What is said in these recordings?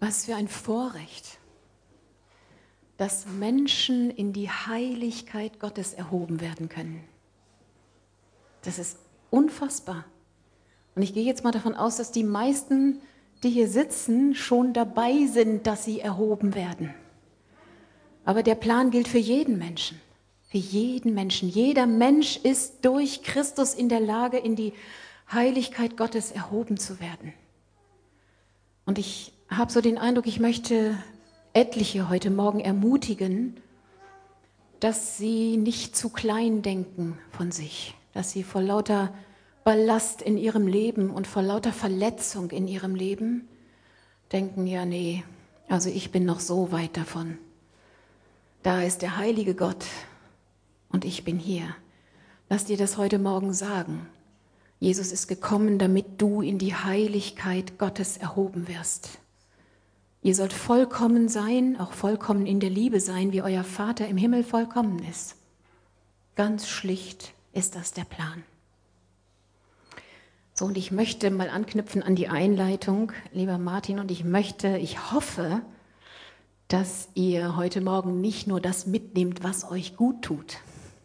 Was für ein Vorrecht, dass Menschen in die Heiligkeit Gottes erhoben werden können. Das ist unfassbar. Und ich gehe jetzt mal davon aus, dass die meisten, die hier sitzen, schon dabei sind, dass sie erhoben werden. Aber der Plan gilt für jeden Menschen. Für jeden Menschen. Jeder Mensch ist durch Christus in der Lage, in die Heiligkeit Gottes erhoben zu werden. Und ich habe so den Eindruck, ich möchte etliche heute Morgen ermutigen, dass sie nicht zu klein denken von sich, dass sie vor lauter Ballast in ihrem Leben und vor lauter Verletzung in ihrem Leben denken, ja nee, also ich bin noch so weit davon. Da ist der heilige Gott und ich bin hier. Lass dir das heute Morgen sagen. Jesus ist gekommen, damit du in die Heiligkeit Gottes erhoben wirst. Ihr sollt vollkommen sein, auch vollkommen in der Liebe sein, wie euer Vater im Himmel vollkommen ist. Ganz schlicht ist das der Plan. So, und ich möchte mal anknüpfen an die Einleitung, lieber Martin, und ich hoffe, dass ihr heute Morgen nicht nur das mitnehmt, was euch gut tut,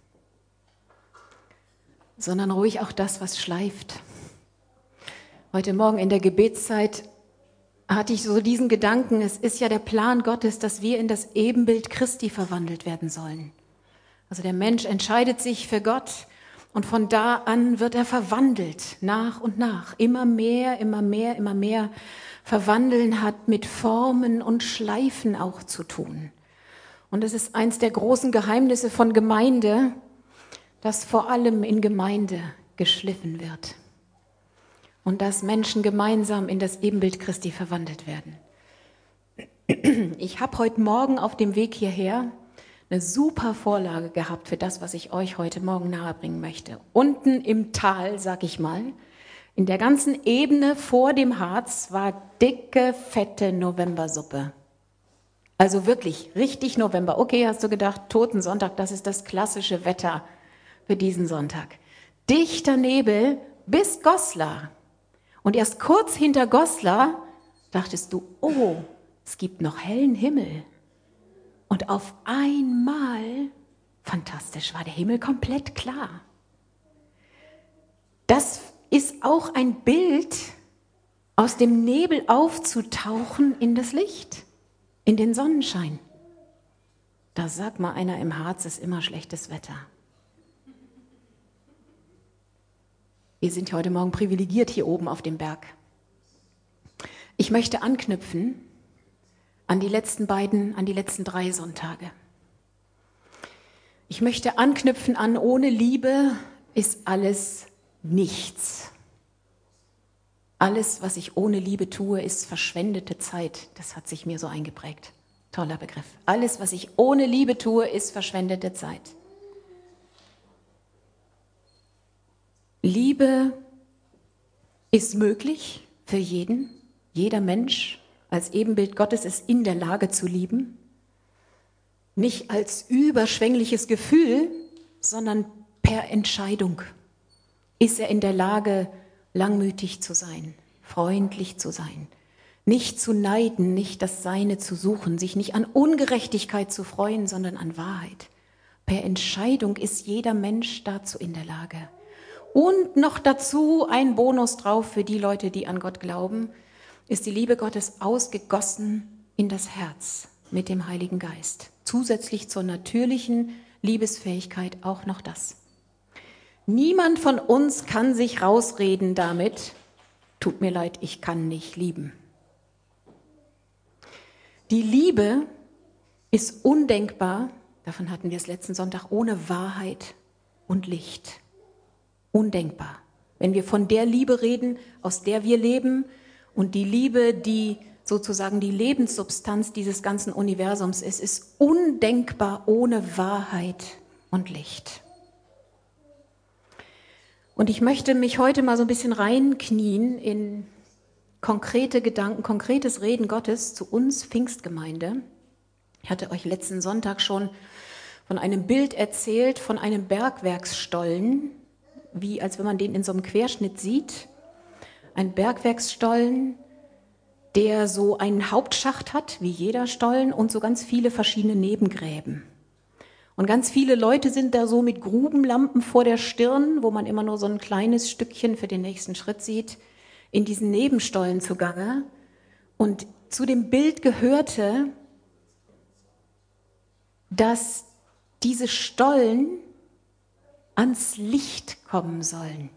sondern ruhig auch das, was schleift. Heute Morgen in der Gebetszeit hatte ich so diesen Gedanken, es ist ja der Plan Gottes, dass wir in das Ebenbild Christi verwandelt werden sollen. Also der Mensch entscheidet sich für Gott und von da an wird er verwandelt, nach und nach. Immer mehr. Verwandeln hat mit Formen und Schleifen auch zu tun. Und es ist eins der großen Geheimnisse von Gemeinde, dass vor allem in Gemeinde geschliffen wird. Und dass Menschen gemeinsam in das Ebenbild Christi verwandelt werden. Ich habe heute Morgen auf dem Weg hierher eine super Vorlage gehabt für das, was ich euch heute Morgen nahebringen möchte. Unten im Tal, sag ich mal, in der ganzen Ebene vor dem Harz war dicke, fette Novembersuppe. Also wirklich, richtig November. Okay, hast du gedacht, Totensonntag, das ist das klassische Wetter für diesen Sonntag. Dichter Nebel bis Goslar. Und erst kurz hinter Goslar dachtest du, oh, es gibt noch hellen Himmel. Und auf einmal, fantastisch, war der Himmel komplett klar. Das ist auch ein Bild, aus dem Nebel aufzutauchen in das Licht, in den Sonnenschein. Da sagt mal einer, im Harz ist immer schlechtes Wetter. Wir sind heute Morgen privilegiert hier oben auf dem Berg. Ich möchte anknüpfen an die letzten 3 Sonntage. Ich möchte anknüpfen an, ohne Liebe ist alles nichts. Alles, was ich ohne Liebe tue, ist verschwendete Zeit. Das hat sich mir so eingeprägt. Toller Begriff. Alles, was ich ohne Liebe tue, ist verschwendete Zeit. Liebe ist möglich für jeden. Jeder Mensch als Ebenbild Gottes ist in der Lage zu lieben. Nicht als überschwängliches Gefühl, sondern per Entscheidung ist er in der Lage, langmütig zu sein, freundlich zu sein, nicht zu neiden, nicht das Seine zu suchen, sich nicht an Ungerechtigkeit zu freuen, sondern an Wahrheit. Per Entscheidung ist jeder Mensch dazu in der Lage. Und noch dazu ein Bonus drauf für die Leute, die an Gott glauben, ist die Liebe Gottes ausgegossen in das Herz mit dem Heiligen Geist. Zusätzlich zur natürlichen Liebesfähigkeit auch noch das. Niemand von uns kann sich rausreden damit, tut mir leid, ich kann nicht lieben. Die Liebe ist undenkbar, davon hatten wir es letzten Sonntag, ohne Wahrheit und Licht. Undenkbar. Wenn wir von der Liebe reden, aus der wir leben und die Liebe, die sozusagen die Lebenssubstanz dieses ganzen Universums ist, ist undenkbar ohne Wahrheit und Licht. Und ich möchte mich heute mal so ein bisschen reinknien in konkrete Gedanken, konkretes Reden Gottes zu uns Pfingstgemeinde. Ich hatte euch letzten Sonntag schon von einem Bild erzählt, von einem Bergwerksstollen, wie als wenn man den in so einem Querschnitt sieht. Ein Bergwerksstollen, der so einen Hauptschacht hat, wie jeder Stollen, und so ganz viele verschiedene Nebengräben. Und ganz viele Leute sind da so mit Grubenlampen vor der Stirn, wo man immer nur so ein kleines Stückchen für den nächsten Schritt sieht, in diesen Nebenstollen zugange. Und zu dem Bild gehörte, dass diese Stollen ans Licht kommen sollen.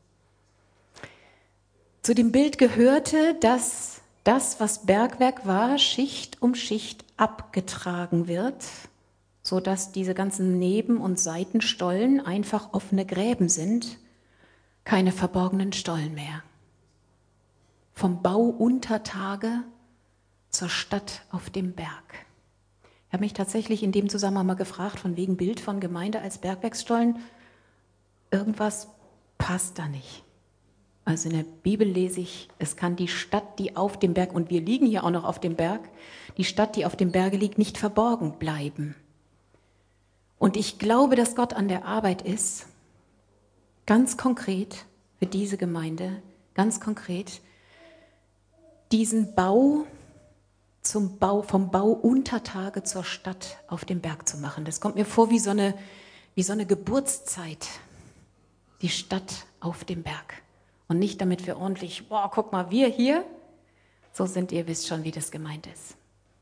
Zu dem Bild gehörte, dass das, was Bergwerk war, Schicht um Schicht abgetragen wird, sodass diese ganzen Neben- und Seitenstollen einfach offene Gräben sind, keine verborgenen Stollen mehr. Vom Bau unter Tage zur Stadt auf dem Berg. Ich habe mich tatsächlich in dem Zusammenhang mal gefragt, von wegen Bild von Gemeinde als Bergwerksstollen, irgendwas passt da nicht. Also in der Bibel lese ich, es kann die Stadt, die auf dem Berg, und wir liegen hier auch noch auf dem Berg, die Stadt, die auf dem Berge liegt, nicht verborgen bleiben. Und ich glaube, dass Gott an der Arbeit ist, ganz konkret für diese Gemeinde, ganz konkret, diesen Bau vom Bau unter Tage zur Stadt auf dem Berg zu machen. Das kommt mir vor wie so eine Geburtszeit, die Stadt auf dem Berg. Und nicht damit wir ordentlich, boah, guck mal, wir hier, so sind ihr, wisst schon, wie das gemeint ist.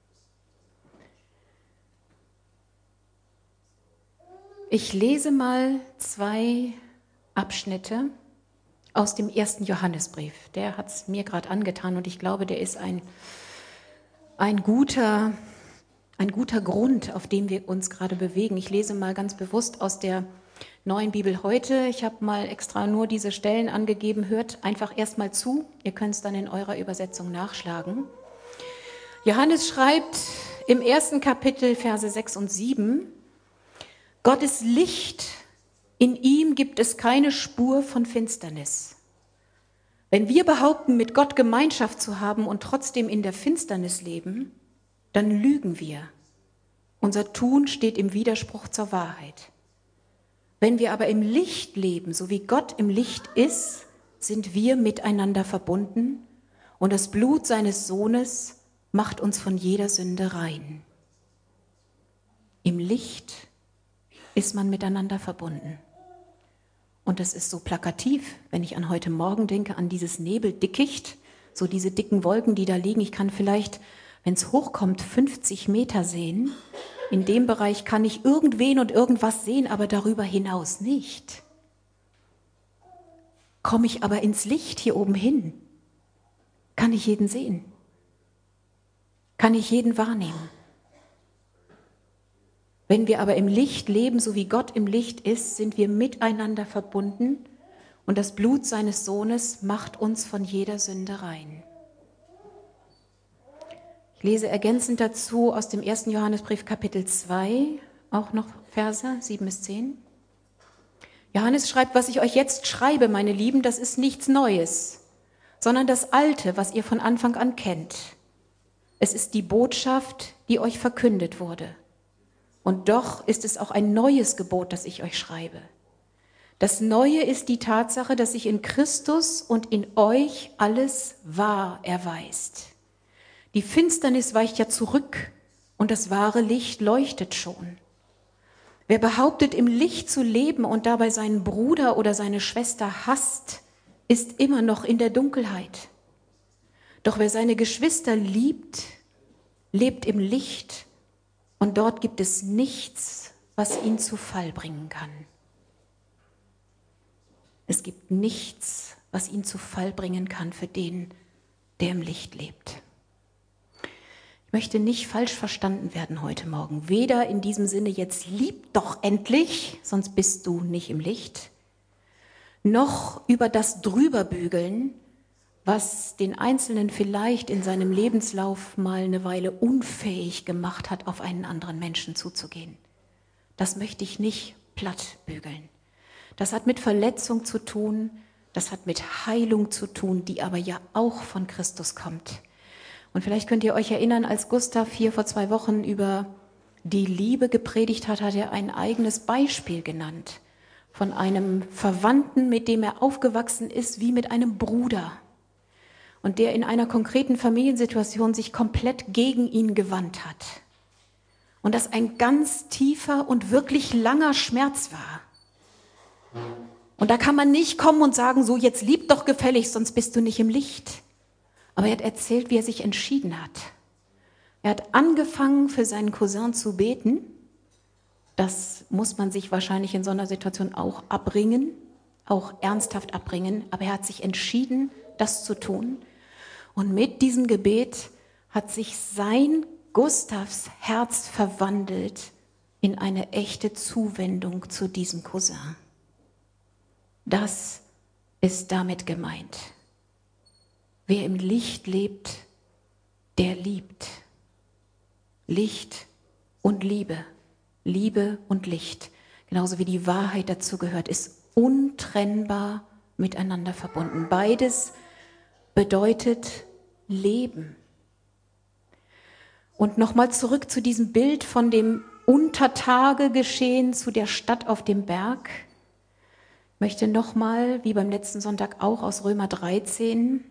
Ich lese mal 2 Abschnitte aus dem 1. Johannesbrief. Der hat es mir gerade angetan und ich glaube, der ist ein guter Grund, auf dem wir uns gerade bewegen. Ich lese mal ganz bewusst aus der Neuen Bibel heute. Ich habe mal extra nur diese Stellen angegeben. Hört einfach erstmal zu. Ihr könnt es dann in eurer Übersetzung nachschlagen. Johannes schreibt im 1. Kapitel, Verse 6 und 7, Gott ist Licht, in ihm gibt es keine Spur von Finsternis. Wenn wir behaupten, mit Gott Gemeinschaft zu haben und trotzdem in der Finsternis leben, dann lügen wir. Unser Tun steht im Widerspruch zur Wahrheit. Wenn wir aber im Licht leben, so wie Gott im Licht ist, sind wir miteinander verbunden und das Blut seines Sohnes macht uns von jeder Sünde rein. Im Licht ist man miteinander verbunden. Und das ist so plakativ, wenn ich an heute Morgen denke, an dieses Nebeldickicht, so diese dicken Wolken, die da liegen. Ich kann vielleicht, wenn es hochkommt, 50 Meter sehen. In dem Bereich kann ich irgendwen und irgendwas sehen, aber darüber hinaus nicht. Komme ich aber ins Licht hier oben hin, kann ich jeden sehen, kann ich jeden wahrnehmen. Wenn wir aber im Licht leben, so wie Gott im Licht ist, sind wir miteinander verbunden und das Blut seines Sohnes macht uns von jeder Sünde rein. Ich lese ergänzend dazu aus dem 1. Johannesbrief Kapitel 2, auch noch Verse 7 bis 10. Johannes schreibt, was ich euch jetzt schreibe, meine Lieben, das ist nichts Neues, sondern das Alte, was ihr von Anfang an kennt. Es ist die Botschaft, die euch verkündet wurde. Und doch ist es auch ein neues Gebot, das ich euch schreibe. Das Neue ist die Tatsache, dass sich in Christus und in euch alles wahr erweist. Die Finsternis weicht ja zurück und das wahre Licht leuchtet schon. Wer behauptet, im Licht zu leben und dabei seinen Bruder oder seine Schwester hasst, ist immer noch in der Dunkelheit. Doch wer seine Geschwister liebt, lebt im Licht. Und dort gibt es nichts, was ihn zu Fall bringen kann. Es gibt nichts, was ihn zu Fall bringen kann für den, der im Licht lebt. Ich möchte nicht falsch verstanden werden heute Morgen. Weder in diesem Sinne jetzt lieb doch endlich, sonst bist du nicht im Licht, noch über das Drüberbügeln, was den Einzelnen vielleicht in seinem Lebenslauf mal eine Weile unfähig gemacht hat, auf einen anderen Menschen zuzugehen. Das möchte ich nicht platt bügeln. Das hat mit Verletzung zu tun, das hat mit Heilung zu tun, die aber ja auch von Christus kommt. Und vielleicht könnt ihr euch erinnern, als Gustav hier vor 2 Wochen über die Liebe gepredigt hat, hat er ein eigenes Beispiel genannt von einem Verwandten, mit dem er aufgewachsen ist, wie mit einem Bruder. und der in einer konkreten Familiensituation sich komplett gegen ihn gewandt hat. Und das ein ganz tiefer und wirklich langer Schmerz war. Und da kann man nicht kommen und sagen, so jetzt lieb doch gefällig, sonst bist du nicht im Licht. Aber er hat erzählt, wie er sich entschieden hat. Er hat angefangen, für seinen Cousin zu beten. Das muss man sich wahrscheinlich in so einer Situation auch abbringen, auch ernsthaft abbringen. Aber er hat sich entschieden, das zu tun. Und mit diesem Gebet hat sich sein Gustavs Herz verwandelt in eine echte Zuwendung zu diesem Cousin. Das ist damit gemeint. Wer im Licht lebt, der liebt. Licht und Liebe, Liebe und Licht, genauso wie die Wahrheit dazu gehört, ist untrennbar miteinander verbunden. Beides bedeutet Leben. Und nochmal zurück zu diesem Bild von dem Untertagegeschehen zu der Stadt auf dem Berg. Ich möchte nochmal, wie beim letzten Sonntag auch, aus Römer 13,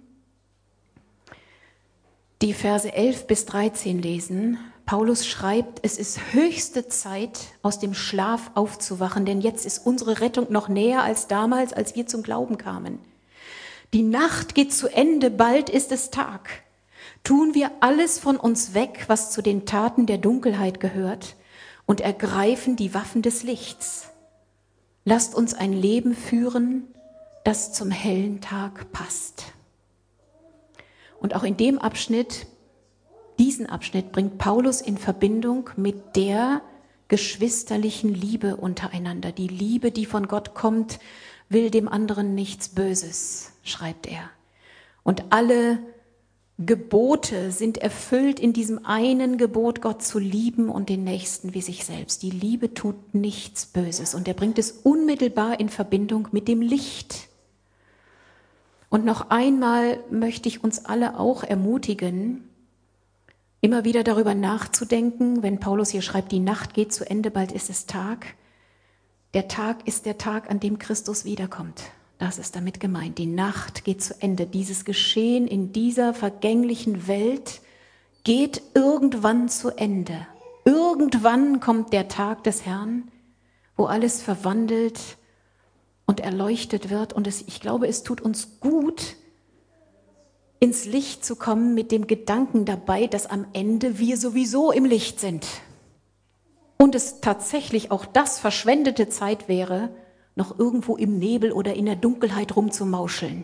die Verse 11 bis 13 lesen. Paulus schreibt, es ist höchste Zeit, aus dem Schlaf aufzuwachen, denn jetzt ist unsere Rettung noch näher als damals, als wir zum Glauben kamen. Die Nacht geht zu Ende, bald ist es Tag. Tun wir alles von uns weg, was zu den Taten der Dunkelheit gehört, und ergreifen die Waffen des Lichts. Lasst uns ein Leben führen, das zum hellen Tag passt. Und auch in dem Abschnitt, diesen Abschnitt bringt Paulus in Verbindung mit der geschwisterlichen Liebe untereinander. Die Liebe, die von Gott kommt, will dem anderen nichts Böses, schreibt er. Und alle Gebote sind erfüllt in diesem einen Gebot, Gott zu lieben und den Nächsten wie sich selbst. Die Liebe tut nichts Böses und er bringt es unmittelbar in Verbindung mit dem Licht. Und noch einmal möchte ich uns alle auch ermutigen, immer wieder darüber nachzudenken, wenn Paulus hier schreibt, die Nacht geht zu Ende, bald ist es Tag. Der Tag ist der Tag, an dem Christus wiederkommt. Das ist damit gemeint. Die Nacht geht zu Ende. Dieses Geschehen in dieser vergänglichen Welt geht irgendwann zu Ende. Irgendwann kommt der Tag des Herrn, wo alles verwandelt und erleuchtet wird. Und ich glaube, es tut uns gut, ins Licht zu kommen mit dem Gedanken dabei, dass am Ende wir sowieso im Licht sind. Und es tatsächlich auch das verschwendete Zeit wäre, noch irgendwo im Nebel oder in der Dunkelheit rumzumauscheln.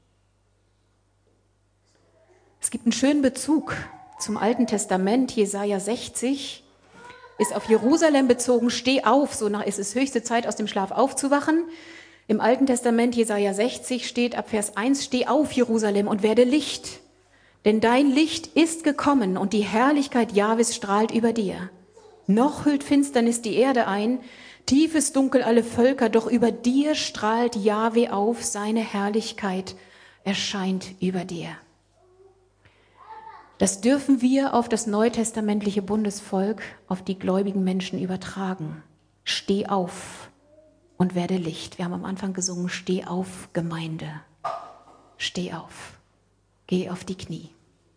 Es gibt einen schönen Bezug zum Alten Testament. Jesaja 60 ist auf Jerusalem bezogen. Steh auf, so nach ist es höchste Zeit, aus dem Schlaf aufzuwachen. Im Alten Testament, Jesaja 60, steht ab Vers 1, steh auf, Jerusalem, und werde Licht. Denn dein Licht ist gekommen und die Herrlichkeit Jahwes strahlt über dir. Noch hüllt Finsternis die Erde ein, tiefes Dunkel alle Völker, doch über dir strahlt Jahwe auf, seine Herrlichkeit erscheint über dir. Das dürfen wir auf das neutestamentliche Bundesvolk, auf die gläubigen Menschen übertragen. Steh auf und werde Licht. Wir haben am Anfang gesungen, steh auf, Gemeinde. Steh auf. Geh auf die Knie.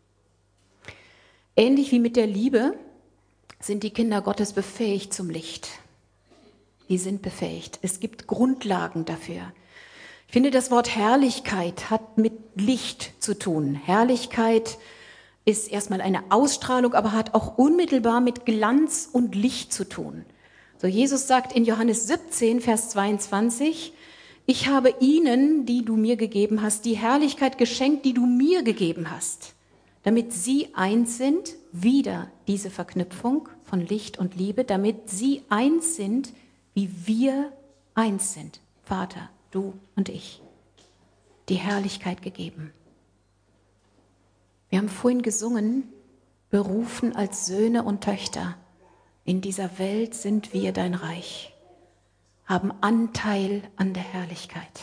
Ähnlich wie mit der Liebe sind die Kinder Gottes befähigt zum Licht. Die sind befähigt. Es gibt Grundlagen dafür. Ich finde, das Wort Herrlichkeit hat mit Licht zu tun. Herrlichkeit ist erstmal eine Ausstrahlung, aber hat auch unmittelbar mit Glanz und Licht zu tun. So, Jesus sagt in Johannes 17, Vers 22, ich habe ihnen, die du mir gegeben hast, die Herrlichkeit geschenkt, die du mir gegeben hast, damit sie eins sind, wieder diese Verknüpfung von Licht und Liebe, damit sie eins sind, wie wir eins sind. Vater, du und ich. Die Herrlichkeit gegeben. Wir haben vorhin gesungen, berufen als Söhne und Töchter. In dieser Welt sind wir dein Reich, haben Anteil an der Herrlichkeit.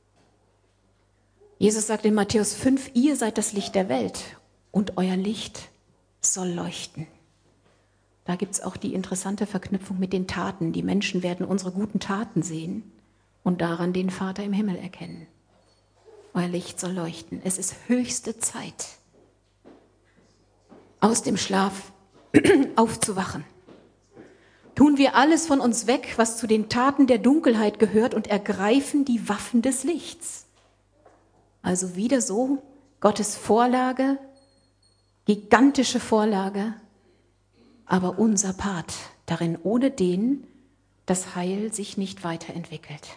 Jesus sagt in Matthäus 5, ihr seid das Licht der Welt und euer Licht soll leuchten. Da gibt es auch die interessante Verknüpfung mit den Taten. Die Menschen werden unsere guten Taten sehen und daran den Vater im Himmel erkennen. euer Licht soll leuchten. Es ist höchste Zeit, aus dem Schlaf aufzuwachen. Tun wir alles von uns weg, was zu den Taten der Dunkelheit gehört, und ergreifen die Waffen des Lichts. Also wieder so, Gottes Vorlage, gigantische Vorlage, aber unser Part darin, ohne den das Heil sich nicht weiterentwickelt.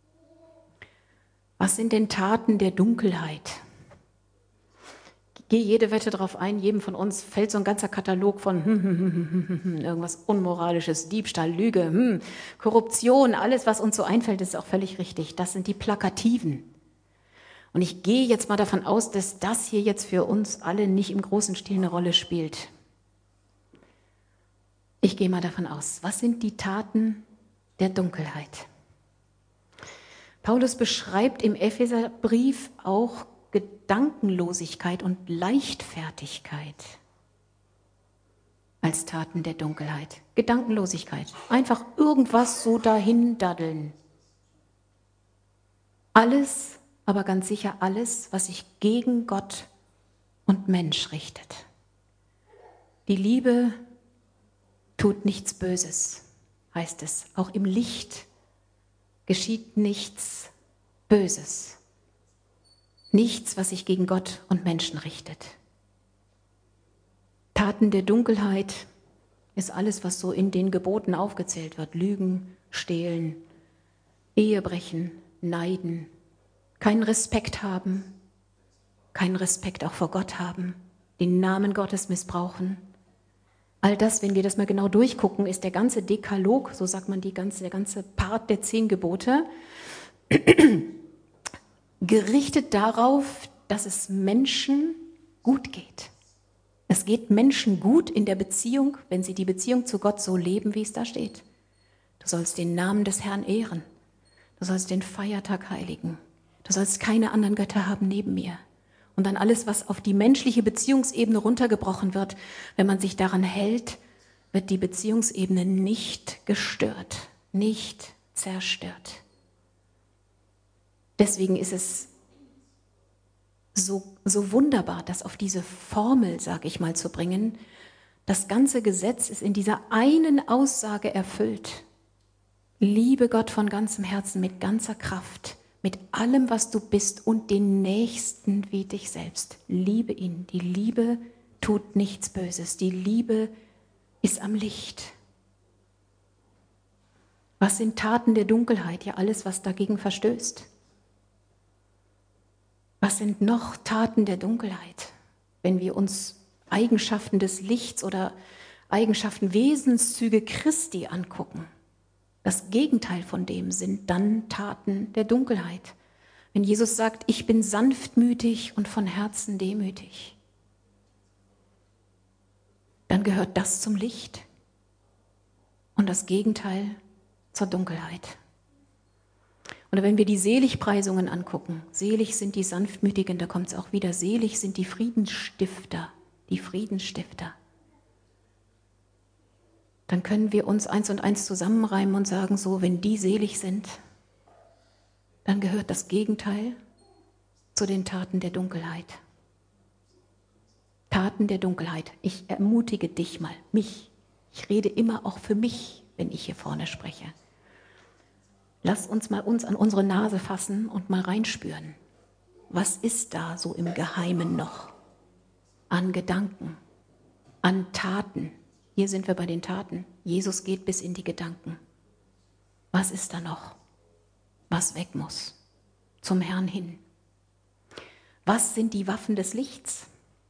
Was sind denn Taten der Dunkelheit? Ich gehe jede Wette darauf ein, jedem von uns fällt so ein ganzer Katalog von irgendwas Unmoralisches, Diebstahl, Lüge, Korruption, alles, was uns so einfällt, ist auch völlig richtig. Das sind die Plakativen. Und ich gehe jetzt mal davon aus, dass das hier jetzt für uns alle nicht im großen Stil eine Rolle spielt. Ich gehe mal davon aus. Was sind die Taten der Dunkelheit? Paulus beschreibt im Epheserbrief auch Gedankenlosigkeit und Leichtfertigkeit als Taten der Dunkelheit. Gedankenlosigkeit. Einfach irgendwas so dahin daddeln. Alles, aber ganz sicher alles, was sich gegen Gott und Mensch richtet. Die Liebe tut nichts Böses, heißt es. Auch im Licht geschieht nichts Böses. Nichts, was sich gegen Gott und Menschen richtet. Taten der Dunkelheit ist alles, was so in den Geboten aufgezählt wird. Lügen, stehlen, Ehebrechen, neiden, keinen Respekt haben, keinen Respekt auch vor Gott haben, den Namen Gottes missbrauchen. All das, wenn wir das mal genau durchgucken, ist der ganze Dekalog, so sagt man der ganze Part der 10 Gebote, gerichtet darauf, dass es Menschen gut geht. Es geht Menschen gut in der Beziehung, wenn sie die Beziehung zu Gott so leben, wie es da steht. Du sollst den Namen des Herrn ehren. Du sollst den Feiertag heiligen. Du sollst keine anderen Götter haben neben mir. Und dann alles, was auf die menschliche Beziehungsebene runtergebrochen wird, wenn man sich daran hält, wird die Beziehungsebene nicht gestört, nicht zerstört. Deswegen ist es so wunderbar, das auf diese Formel, sage ich mal, zu bringen. Das ganze Gesetz ist in dieser einen Aussage erfüllt. Liebe Gott von ganzem Herzen, mit ganzer Kraft, mit allem, was du bist und den Nächsten wie dich selbst. Liebe ihn. Die Liebe tut nichts Böses. Die Liebe ist am Licht. Was sind Taten der Dunkelheit? Ja, alles, was dagegen verstößt. Was sind noch Taten der Dunkelheit, wenn wir uns Eigenschaften des Lichts oder Eigenschaften, Wesenszüge Christi angucken? Das Gegenteil von dem sind dann Taten der Dunkelheit. Wenn Jesus sagt, ich bin sanftmütig und von Herzen demütig, dann gehört das zum Licht und das Gegenteil zur Dunkelheit. Oder wenn wir die Seligpreisungen angucken, selig sind die Sanftmütigen, da kommt es auch wieder, selig sind die Friedensstifter, Dann können wir uns 1 und 1 zusammenreimen und sagen so, wenn die selig sind, dann gehört das Gegenteil zu den Taten der Dunkelheit. Taten der Dunkelheit. Ich ermutige dich mal, mich. Ich rede immer auch für mich, wenn ich hier vorne spreche. Lass uns mal an unsere Nase fassen und mal reinspüren. Was ist da so im Geheimen noch? An Gedanken, an Taten. Hier sind wir bei den Taten. Jesus geht bis in die Gedanken. Was ist da noch, was weg muss? Zum Herrn hin. Was sind die Waffen des Lichts?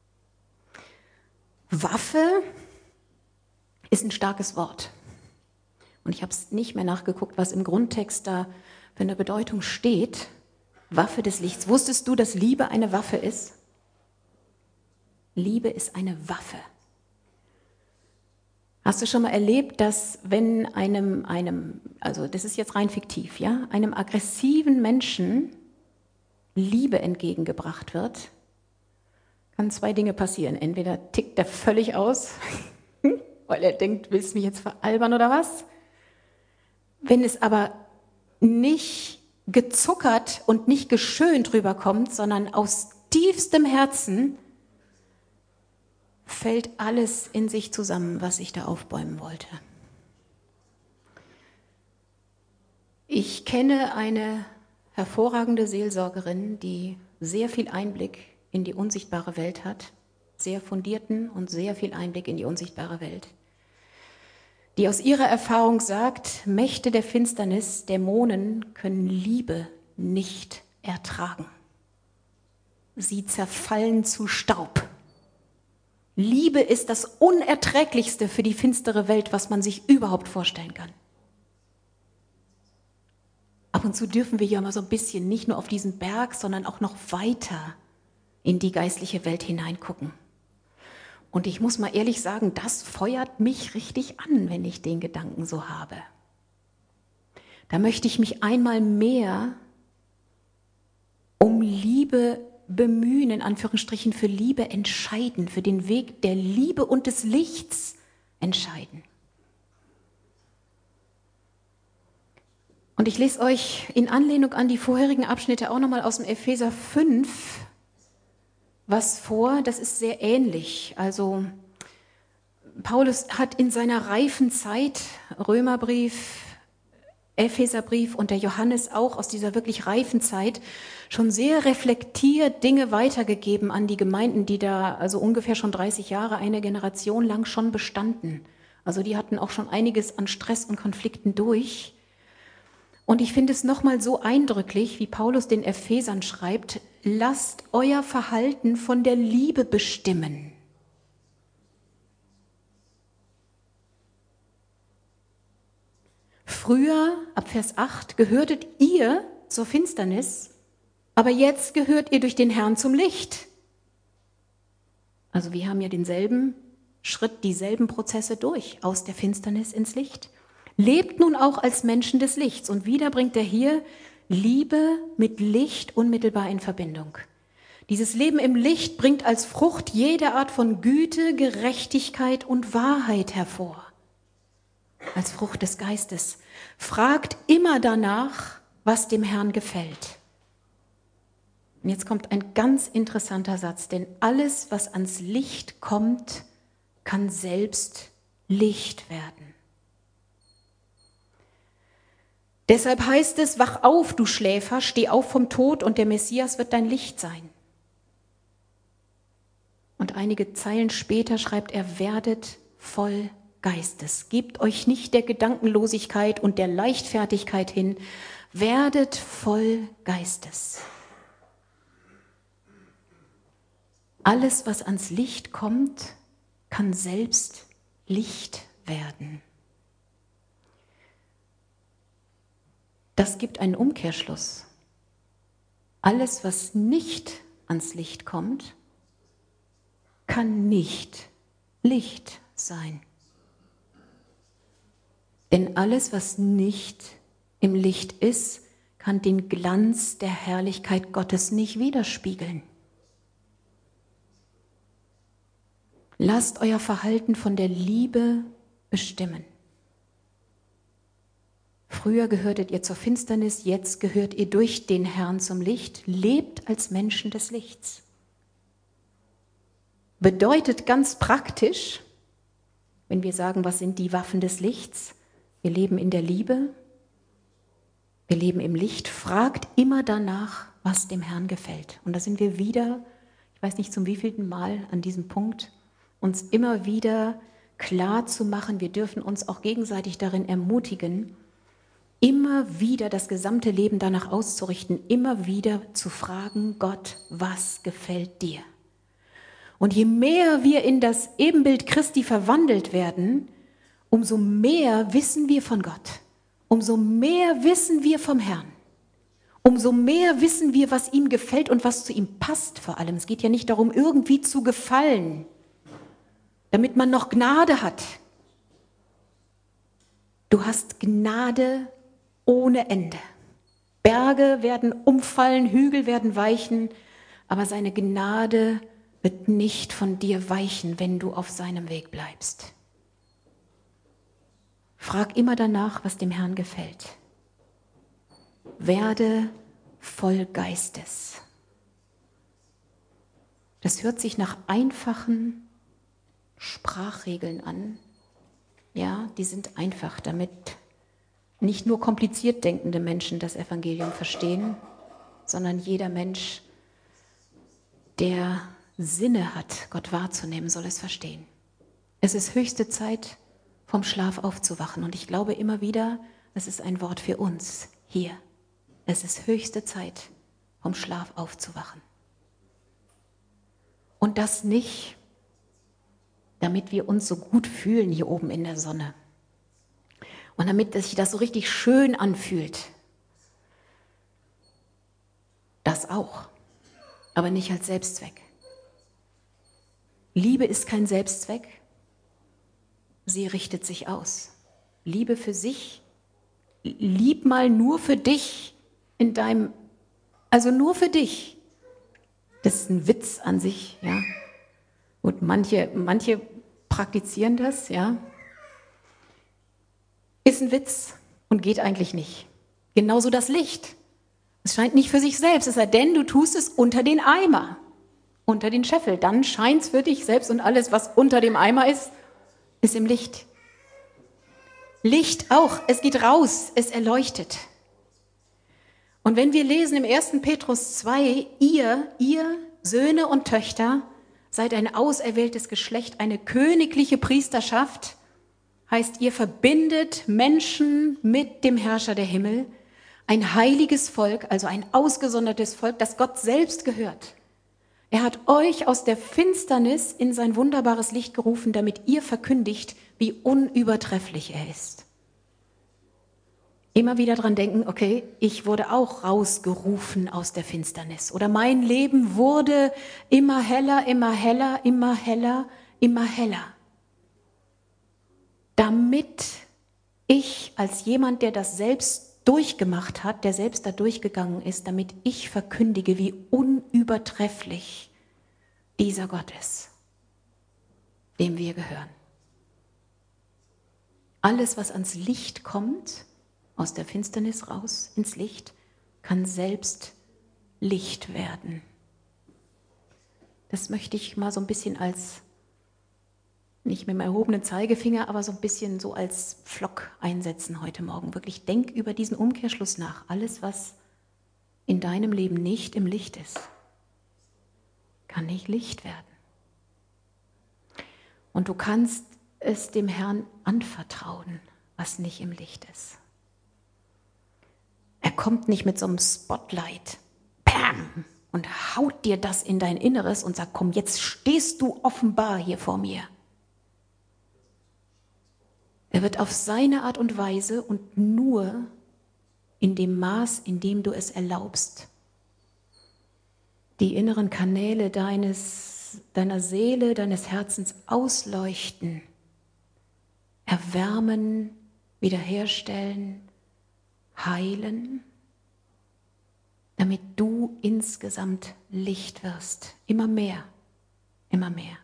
Waffe ist ein starkes Wort. Und ich habe es nicht mehr nachgeguckt, was im Grundtext da für eine Bedeutung steht. Waffe des Lichts. Wusstest du, dass Liebe eine Waffe ist? Liebe ist eine Waffe. Hast du schon mal erlebt, dass wenn also das ist jetzt rein fiktiv, ja, einem aggressiven Menschen Liebe entgegengebracht wird, kann 2 Dinge passieren. Entweder tickt er völlig aus, weil er denkt, willst du mich jetzt veralbern oder was? Wenn es aber nicht gezuckert und nicht geschönt rüberkommt, sondern aus tiefstem Herzen, fällt alles in sich zusammen, was ich da aufbäumen wollte. Ich kenne eine hervorragende Seelsorgerin, die sehr viel Einblick in die unsichtbare Welt hat, sehr fundierten und sehr viel Einblick in die unsichtbare Welt, die aus ihrer Erfahrung sagt, Mächte der Finsternis, Dämonen können Liebe nicht ertragen. Sie zerfallen zu Staub. Liebe ist das Unerträglichste für die finstere Welt, was man sich überhaupt vorstellen kann. Ab und zu dürfen wir ja mal so ein bisschen nicht nur auf diesen Berg, sondern auch noch weiter in die geistliche Welt hineingucken. Und ich muss mal ehrlich sagen, das feuert mich richtig an, wenn ich den Gedanken so habe. Da möchte ich mich einmal mehr um Liebe bemühen, in Anführungsstrichen für Liebe entscheiden, für den Weg der Liebe und des Lichts entscheiden. Und ich lese euch in Anlehnung an die vorherigen Abschnitte auch nochmal aus dem Epheser 5 was vor, das ist sehr ähnlich. Also Paulus hat in seiner reifen Zeit, Römerbrief, Epheserbrief und der Johannes auch aus dieser wirklich reifen Zeit, schon sehr reflektiert Dinge weitergegeben an die Gemeinden, die da also ungefähr schon 30 Jahre, eine Generation lang schon bestanden. Also die hatten auch schon einiges an Stress und Konflikten durch. Und ich finde es nochmal so eindrücklich, wie Paulus den Ephesern schreibt, lasst euer Verhalten von der Liebe bestimmen. Früher, ab Vers 8, gehörtet ihr zur Finsternis, aber jetzt gehört ihr durch den Herrn zum Licht. Also wir haben ja denselben Schritt, dieselben Prozesse durch, aus der Finsternis ins Licht. Lebt nun auch als Menschen des Lichts. Und wieder bringt er hier Liebe mit Licht unmittelbar in Verbindung. Dieses Leben im Licht bringt als Frucht jede Art von Güte, Gerechtigkeit und Wahrheit hervor. Als Frucht des Geistes. Fragt immer danach, was dem Herrn gefällt. Und jetzt kommt ein ganz interessanter Satz, denn alles, was ans Licht kommt, kann selbst Licht werden. Deshalb heißt es, wach auf, du Schläfer, steh auf vom Tod und der Messias wird dein Licht sein. Und einige Zeilen später schreibt er, werdet voll Geistes. Gebt euch nicht der Gedankenlosigkeit und der Leichtfertigkeit hin, werdet voll Geistes. Alles, was ans Licht kommt, kann selbst Licht werden. Das gibt einen Umkehrschluss. Alles, was nicht ans Licht kommt, kann nicht Licht sein. Denn alles, was nicht im Licht ist, kann den Glanz der Herrlichkeit Gottes nicht widerspiegeln. Lasst euer Verhalten von der Liebe bestimmen. Früher gehörtet ihr zur Finsternis, jetzt gehört ihr durch den Herrn zum Licht. Lebt als Menschen des Lichts. Bedeutet ganz praktisch, wenn wir sagen, was sind die Waffen des Lichts? Wir leben in der Liebe, wir leben im Licht. Fragt immer danach, was dem Herrn gefällt. Und da sind wir wieder, ich weiß nicht zum wievielten Mal an diesem Punkt, uns immer wieder klar zu machen, wir dürfen uns auch gegenseitig darin ermutigen, immer wieder das gesamte Leben danach auszurichten, immer wieder zu fragen, Gott, was gefällt dir? Und je mehr wir in das Ebenbild Christi verwandelt werden, umso mehr wissen wir von Gott, umso mehr wissen wir vom Herrn, umso mehr wissen wir, was ihm gefällt und was zu ihm passt vor allem. Es geht ja nicht darum, irgendwie zu gefallen, damit man noch Gnade hat. Du hast Gnade ohne Ende. Berge werden umfallen, Hügel werden weichen, aber seine Gnade wird nicht von dir weichen, wenn du auf seinem Weg bleibst. Frag immer danach, was dem Herrn gefällt. werde voll Geistes. Das hört sich nach einfachen Sprachregeln an. Ja, die sind einfach, damit nicht nur kompliziert denkende Menschen das Evangelium verstehen, sondern jeder Mensch, der Sinne hat, Gott wahrzunehmen, soll es verstehen. Es ist höchste Zeit, vom Schlaf aufzuwachen. Und ich glaube immer wieder, es ist ein Wort für uns hier. Es ist höchste Zeit, vom Schlaf aufzuwachen. Und das nicht, damit wir uns so gut fühlen hier oben in der Sonne. Und damit sich das so richtig schön anfühlt. Das auch, aber nicht als Selbstzweck. Liebe ist kein Selbstzweck, sie richtet sich aus. Liebe für sich, lieb mal nur für dich also nur für dich. Das ist ein Witz an sich, ja. Und manche praktizieren das, ja. Ist ein Witz und geht eigentlich nicht. Genauso das Licht. Es scheint nicht für sich selbst, es sei denn, du tust es unter den Eimer, unter den Scheffel. Dann scheint es für dich selbst und alles, was unter dem Eimer ist, ist im Licht. Licht auch, es geht raus, es erleuchtet. Und wenn wir lesen im 1. Petrus 2, ihr Söhne und Töchter, seid ein auserwähltes Geschlecht, eine königliche Priesterschaft, heißt, ihr verbindet Menschen mit dem Herrscher der Himmel, ein heiliges Volk, also ein ausgesondertes Volk, das Gott selbst gehört. Er hat euch aus der Finsternis in sein wunderbares Licht gerufen, damit ihr verkündigt, wie unübertrefflich er ist. Immer wieder dran denken, okay, ich wurde auch rausgerufen aus der Finsternis. Oder mein Leben wurde immer heller, immer heller, immer heller, immer heller. Damit ich als jemand, der das selbst durchgemacht hat, der selbst da durchgegangen ist, damit ich verkündige, wie unübertrefflich dieser Gott ist, dem wir gehören. Alles, was ans Licht kommt, aus der Finsternis raus ins Licht, kann selbst Licht werden. Das möchte ich mal so ein bisschen als, nicht mit dem erhobenen Zeigefinger, aber so ein bisschen so als Pflock einsetzen heute Morgen. Wirklich denk über diesen Umkehrschluss nach. Alles, was in deinem Leben nicht im Licht ist, kann nicht Licht werden. Und du kannst es dem Herrn anvertrauen, was nicht im Licht ist. Er kommt nicht mit so einem Spotlight, bam, und haut dir das in dein Inneres und sagt, komm, jetzt stehst du offenbar hier vor mir. Er wird auf seine Art und Weise und nur in dem Maß, in dem du es erlaubst, die inneren Kanäle deiner Seele, deines Herzens ausleuchten, erwärmen, wiederherstellen, heilen, damit du insgesamt Licht wirst. Immer mehr, immer mehr.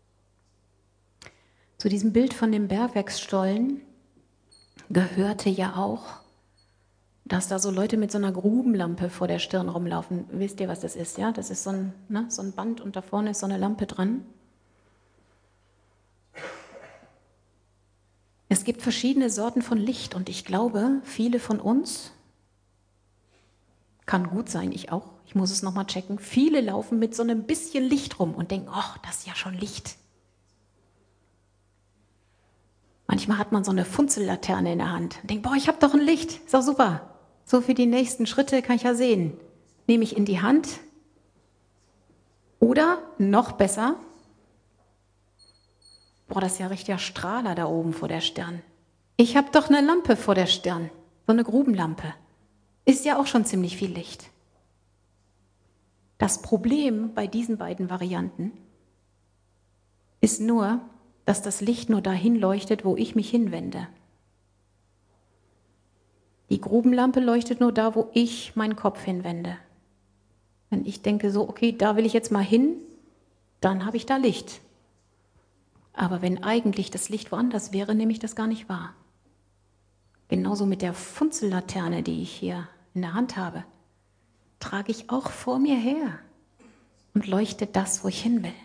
Zu diesem Bild von dem Bergwerksstollen gehörte ja auch, dass da so Leute mit so einer Grubenlampe vor der Stirn rumlaufen. Wisst ihr, was das ist? Ja, das ist so ein Band und da vorne ist so eine Lampe dran. Es gibt verschiedene Sorten von Licht und ich glaube, viele von uns, kann gut sein, ich auch, ich muss es nochmal checken, viele laufen mit so einem bisschen Licht rum und denken, ach, das ist ja schon Licht. Manchmal hat man so eine Funzellaterne in der Hand und denkt, boah, ich habe doch ein Licht, ist doch super. So für die nächsten Schritte kann ich ja sehen. Nehme ich in die Hand oder noch besser, boah, das ist ja richtiger Strahler da oben vor der Stirn. Ich habe doch eine Lampe vor der Stirn, so eine Grubenlampe. Ist ja auch schon ziemlich viel Licht. Das Problem bei diesen beiden Varianten ist nur, dass das Licht nur dahin leuchtet, wo ich mich hinwende. Die Grubenlampe leuchtet nur da, wo ich meinen Kopf hinwende. Wenn ich denke so, okay, da will ich jetzt mal hin, dann habe ich da Licht. Aber wenn eigentlich das Licht woanders wäre, nehme ich das gar nicht wahr. Genauso mit der Funzellaterne, die ich hier in der Hand habe, trage ich auch vor mir her und leuchte das, wo ich hin will.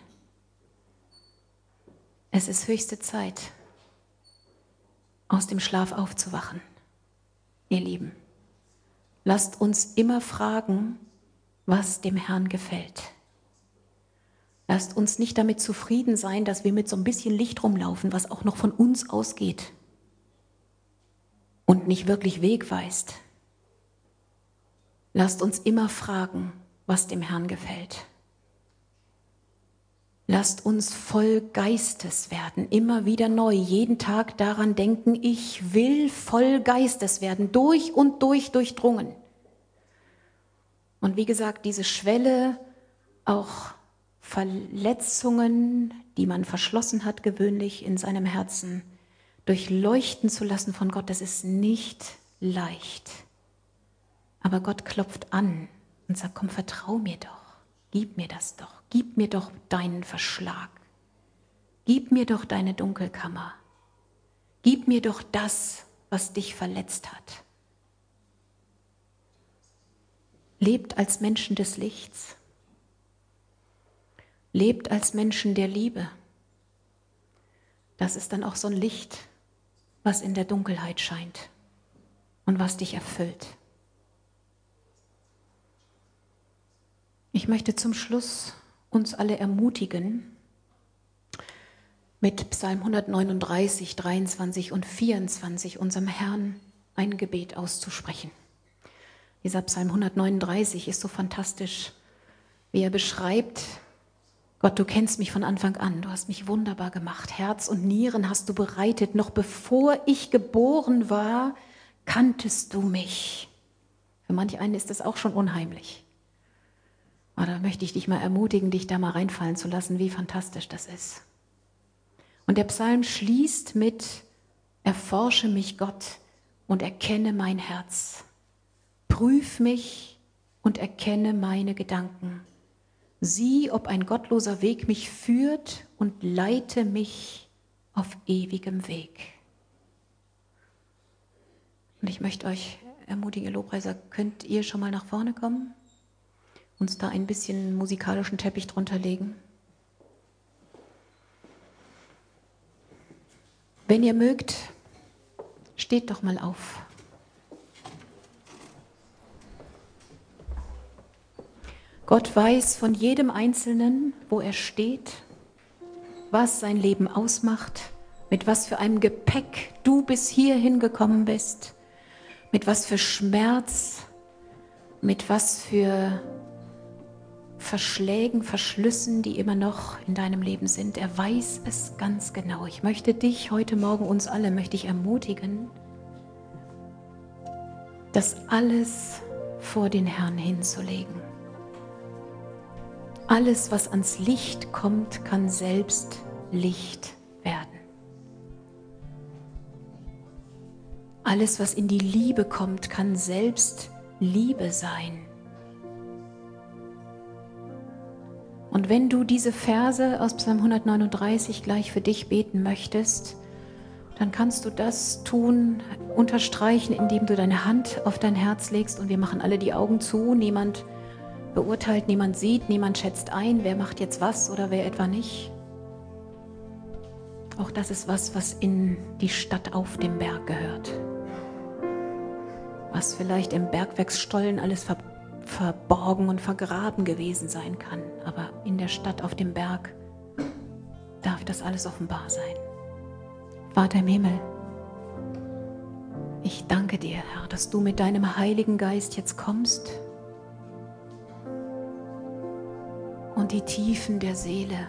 Es ist höchste Zeit, aus dem Schlaf aufzuwachen, ihr Lieben. Lasst uns immer fragen, was dem Herrn gefällt. Lasst uns nicht damit zufrieden sein, dass wir mit so ein bisschen Licht rumlaufen, was auch noch von uns ausgeht und nicht wirklich Weg weist. Lasst uns immer fragen, was dem Herrn gefällt. Lasst uns voll Geistes werden, immer wieder neu, jeden Tag daran denken, ich will voll Geistes werden, durch und durch durchdrungen. Und wie gesagt, diese Schwelle, auch Verletzungen, die man verschlossen hat gewöhnlich in seinem Herzen, durchleuchten zu lassen von Gott, das ist nicht leicht. Aber Gott klopft an und sagt, komm, vertrau mir doch. Gib mir das doch, gib mir doch deinen Verschlag, gib mir doch deine Dunkelkammer, gib mir doch das, was dich verletzt hat. Lebt als Menschen des Lichts, lebt als Menschen der Liebe. Das ist dann auch so ein Licht, was in der Dunkelheit scheint und was dich erfüllt. Ich möchte zum Schluss uns alle ermutigen, mit Psalm 139, 23 und 24 unserem Herrn ein Gebet auszusprechen. Dieser Psalm 139 ist so fantastisch, wie er beschreibt, Gott, du kennst mich von Anfang an, du hast mich wunderbar gemacht, Herz und Nieren hast du bereitet, noch bevor ich geboren war, kanntest du mich. Für manch einen ist das auch schon unheimlich. Aber da möchte ich dich mal ermutigen, dich da mal reinfallen zu lassen, wie fantastisch das ist. Und der Psalm schließt mit, erforsche mich Gott und erkenne mein Herz. Prüf mich und erkenne meine Gedanken. Sieh, ob ein gottloser Weg mich führt und leite mich auf ewigem Weg. Und ich möchte euch ermutigen, ihr Lobpreiser, könnt ihr schon mal nach vorne kommen? Uns da ein bisschen musikalischen Teppich drunter legen. Wenn ihr mögt, steht doch mal auf. Gott weiß von jedem Einzelnen, wo er steht, was sein Leben ausmacht, mit was für einem Gepäck du bis hierhin gekommen bist, mit was für Schmerz, mit was für Verschlägen, Verschlüssen, die immer noch in deinem Leben sind. Er weiß es ganz genau. Ich möchte dich heute Morgen, uns alle, möchte ich ermutigen, das alles vor den Herrn hinzulegen. Alles, was ans Licht kommt, kann selbst Licht werden. Alles, was in die Liebe kommt, kann selbst Liebe sein. Und wenn du diese Verse aus Psalm 139 gleich für dich beten möchtest, dann kannst du das tun, unterstreichen, indem du deine Hand auf dein Herz legst und wir machen alle die Augen zu. Niemand beurteilt, niemand sieht, niemand schätzt ein, wer macht jetzt was oder wer etwa nicht. Auch das ist was in die Stadt auf dem Berg gehört. Was vielleicht im Bergwerksstollen alles verborgen und vergraben gewesen sein kann. Aber in der Stadt auf dem Berg darf das alles offenbar sein. Vater im Himmel, ich danke dir, Herr, dass du mit deinem Heiligen Geist jetzt kommst und die Tiefen der Seele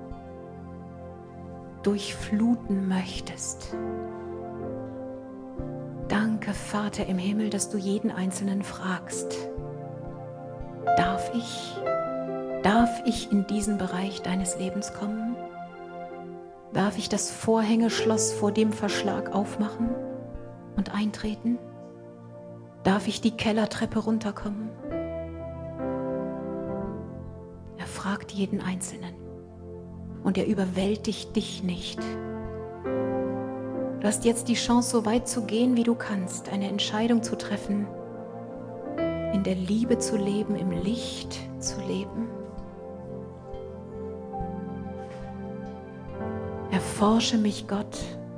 durchfluten möchtest. Danke, Vater im Himmel, dass du jeden Einzelnen fragst, darf ich in diesen Bereich deines Lebens kommen? Darf ich das Vorhängeschloss vor dem Verschlag aufmachen und eintreten? Darf ich die Kellertreppe runterkommen? Er fragt jeden Einzelnen und er überwältigt dich nicht. Du hast jetzt die Chance, so weit zu gehen, wie du kannst, eine Entscheidung zu treffen, in der Liebe zu leben, im Licht zu leben. Erforsche mich, Gott,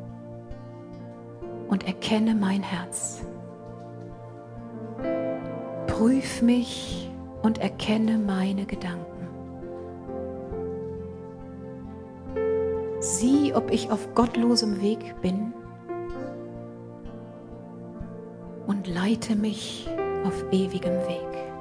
und erkenne mein Herz. Prüf mich und erkenne meine Gedanken. Sieh, ob ich auf gottlosem Weg bin, und leite mich auf ewigem Weg.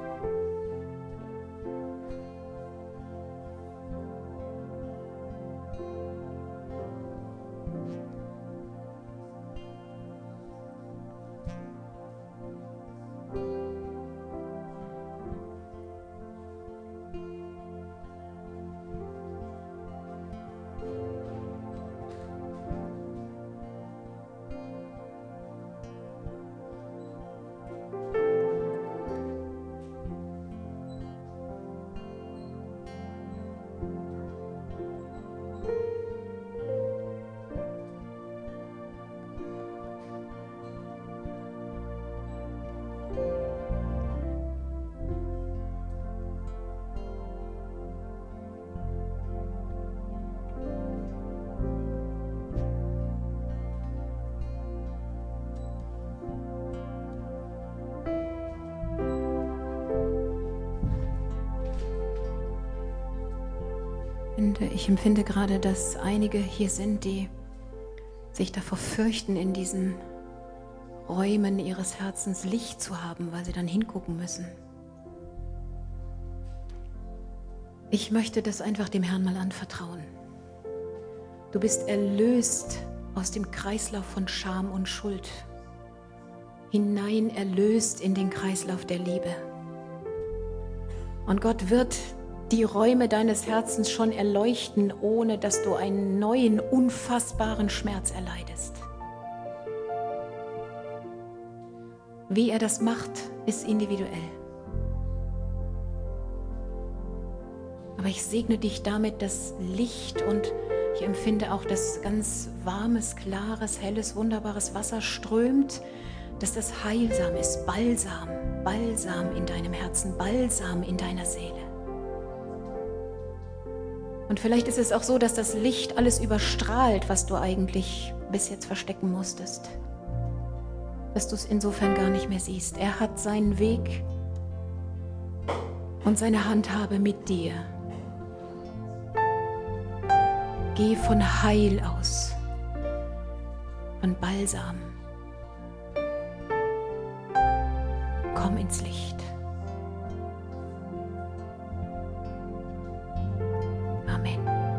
Ich empfinde gerade, dass einige hier sind, die sich davor fürchten, in diesen Räumen ihres Herzens Licht zu haben, weil sie dann hingucken müssen. Ich möchte das einfach dem Herrn mal anvertrauen. Du bist erlöst aus dem Kreislauf von Scham und Schuld, hinein erlöst in den Kreislauf der Liebe. Und Gott wird die Räume deines Herzens schon erleuchten, ohne dass du einen neuen, unfassbaren Schmerz erleidest. Wie er das macht, ist individuell. Aber ich segne dich damit, dass Licht, und ich empfinde auch, dass ganz warmes, klares, helles, wunderbares Wasser strömt, dass das heilsam ist, Balsam, Balsam in deinem Herzen, Balsam in deiner Seele. Und vielleicht ist es auch so, dass das Licht alles überstrahlt, was du eigentlich bis jetzt verstecken musstest. Dass du es insofern gar nicht mehr siehst. Er hat seinen Weg und seine Handhabe mit dir. Geh von Heil aus, von Balsam. Komm ins Licht.